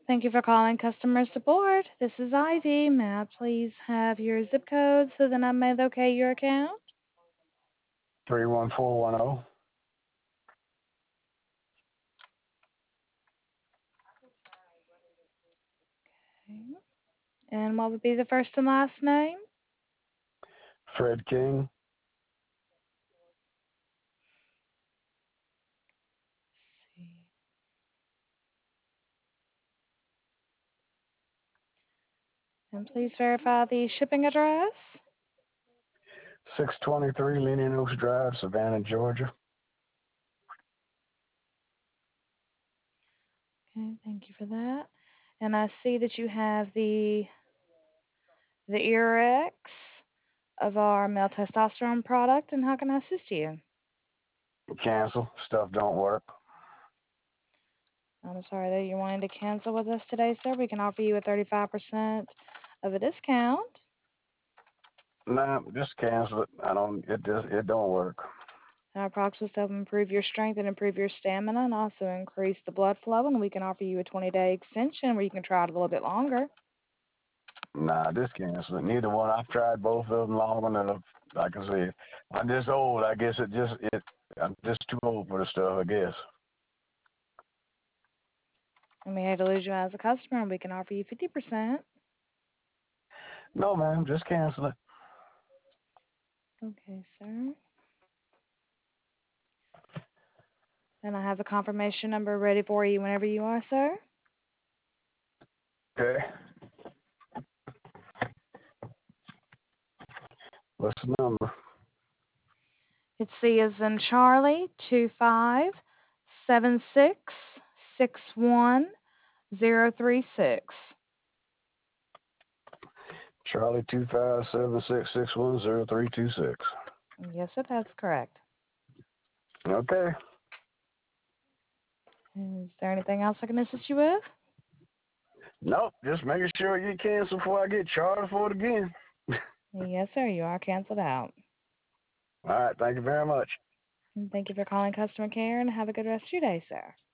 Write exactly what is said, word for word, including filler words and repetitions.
Thank you for calling customer support. This is Ivy. May I please have your zip code so that I may locate your account? three one four one zero. Okay. And what would be the first and last name? Fred King. Let's see. And please verify the shipping address. six twenty-three Lennon Oaks Drive, Savannah, Georgia. Okay, thank you for that. And I see that you have the the Earx of our male testosterone product. And how can I assist you? Cancel. Stuff don't work. I'm sorry that you're wanting to cancel with us today, sir. We can offer you a thirty-five percent of a discount. Nah, just cancel it. I don't. It just it don't work. Our products will help improve your strength and improve your stamina and also increase the blood flow. And we can offer you a twenty-day extension where you can try it a little bit longer. Nah, just cancel it. Neither one. I've tried both of them long enough. Like I said, I'm just old. I guess it just it. I'm just too old for the stuff. I guess. And we hate to lose you as a customer, and we can offer you fifty percent. No, ma'am. Just cancel it. Okay, sir. And I have the confirmation number ready for you whenever you are, sir. Okay. What's the number? It's C as in Charlie, two five seven six six one zero three six. Charlie two five seven six six one zero three two six. Yes, sir, that's correct. Okay. Is there anything else I can assist you with? Nope. Just making sure you cancel before I get charged for it again. Yes, sir, you are canceled out. All right. Thank you very much. And thank you for calling customer care and have a good rest of your day, sir.